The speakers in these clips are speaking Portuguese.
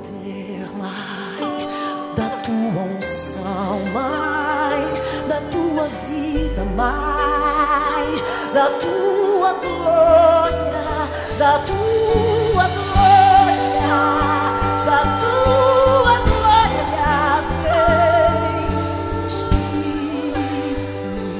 poder, mais da tua unção, mais da tua vida, mais da tua glória, da tua glória, da tua glória, vem, Espírito.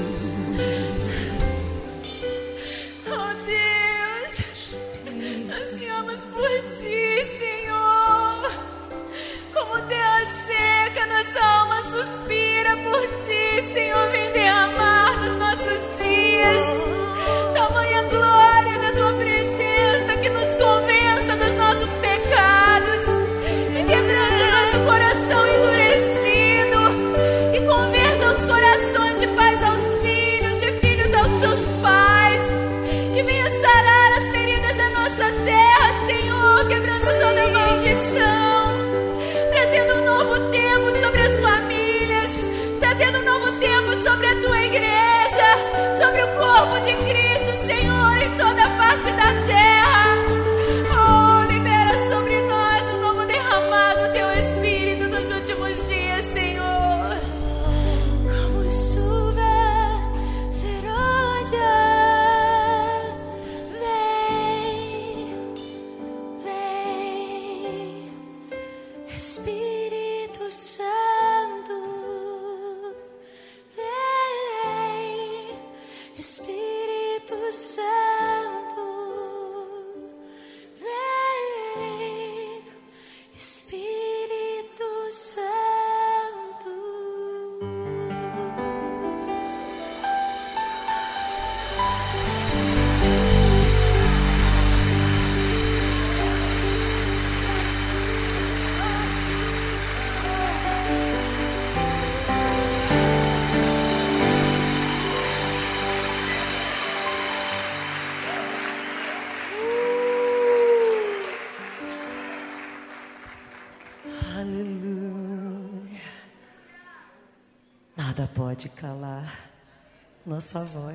Oh Deus, ansiamos por ti, Senhor. Como terra seca, nossa alma suspira por ti, Senhor. Vem derramar nos nossos dias tamanha glória da tua presença, que nos convença dos nossos pecados e quebrante o nosso coração endurecido e converta os corações de pais aos filhos, de filhos aos seus pais, que venha sarar as feridas da nossa terra, Senhor, quebrando toda maldição, trazendo um novo tempo sobre as famílias, trazendo um novo tempo sobre a tua igreja, sobre o corpo de Cristo, Senhor, em toda a face da terra. Oh, libera sobre nós o novo derramado do teu Espírito dos últimos dias, Senhor. Como chuva serôdia, vem, Espírito Santo, vem, Espírito Santo, vem, Espírito Santo. Aleluia. Nada pode calar nossa voz.